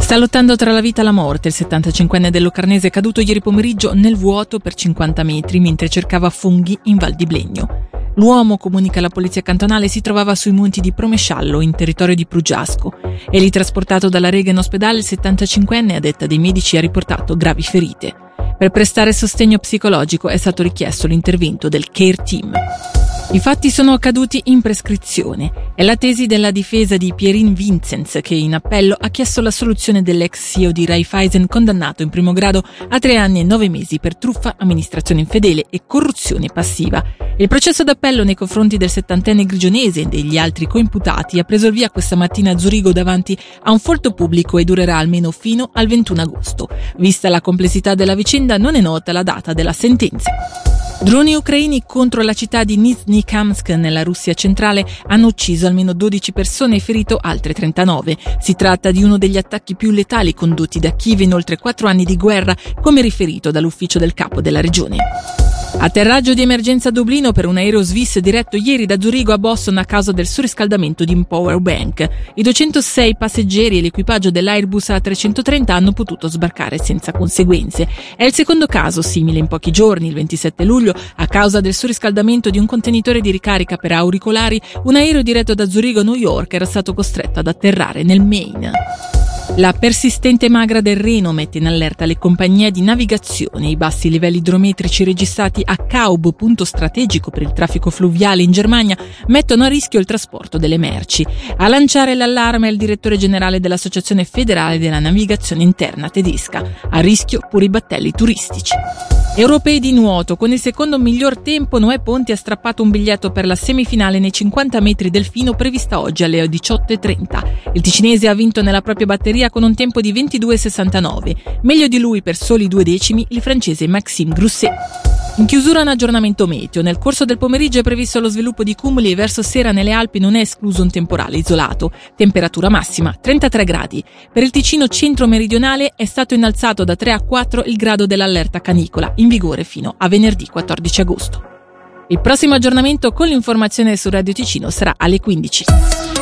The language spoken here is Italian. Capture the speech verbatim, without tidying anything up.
Sta lottando tra la vita e la morte il settantacinquenne del Locarnese è caduto ieri pomeriggio nel vuoto per cinquanta metri mentre cercava funghi in Val di Blegno. L'uomo, comunica la polizia cantonale, si trovava sui monti di Promesciallo, in territorio di Prugiasco. E lì trasportato dalla Rega in ospedale, il settantacinquenne, a detta dei medici, ha riportato gravi ferite. Per prestare sostegno psicologico è stato richiesto l'intervento del Care Team. I fatti sono accaduti in prescrizione. È la tesi della difesa di Pierin Vinzenz che in appello ha chiesto l'assoluzione dell'ex C E O di Raiffeisen condannato in primo grado a tre anni e nove mesi per truffa, amministrazione infedele e corruzione passiva. Il processo d'appello nei confronti del settantenne grigionese e degli altri coimputati ha preso il via questa mattina a Zurigo davanti a un folto pubblico e durerà almeno fino al ventuno agosto. Vista la complessità della vicenda, non è nota la data della sentenza. Droni ucraini contro la città di Nizhny-Kamsk nella Russia centrale hanno ucciso almeno dodici persone e ferito altre trentanove. Si tratta di uno degli attacchi più letali condotti da Kiev in oltre quattro anni di guerra, come riferito dall'ufficio del capo della regione. Atterraggio di emergenza a Dublino per un aereo Swiss diretto ieri da Zurigo a Boston a causa del surriscaldamento di un power bank. I duecentosei passeggeri e l'equipaggio dell'Airbus A trecentotrenta hanno potuto sbarcare senza conseguenze. È il secondo caso simile in pochi giorni. Il ventisette luglio, a causa del surriscaldamento di un contenitore di ricarica per auricolari, un aereo diretto da Zurigo a New York era stato costretto ad atterrare nel Maine. La persistente magra del Reno mette in allerta le compagnie di navigazione. I bassi livelli idrometrici registrati a Kaub, punto strategico per il traffico fluviale in Germania, mettono a rischio il trasporto delle merci. A lanciare l'allarme è il direttore generale dell'Associazione Federale della Navigazione Interna tedesca. A rischio pure i battelli turistici. Europei di nuoto. Con il secondo miglior tempo Noè Ponti ha strappato un biglietto per la semifinale nei cinquanta metri delfino prevista oggi alle diciotto e trenta. Il ticinese ha vinto nella propria batteria con un tempo di ventidue e sessantanove. Meglio di lui per soli due decimi il francese Maxime Grousset. In chiusura un aggiornamento meteo. Nel corso del pomeriggio è previsto lo sviluppo di cumuli e verso sera nelle Alpi non è escluso un temporale isolato. Temperatura massima trentatré gradi. Per il Ticino centro-meridionale è stato innalzato da tre a quattro il grado dell'allerta canicola, in vigore fino a venerdì quattordici agosto. Il prossimo aggiornamento con l'informazione su Radio Ticino sarà alle quindici.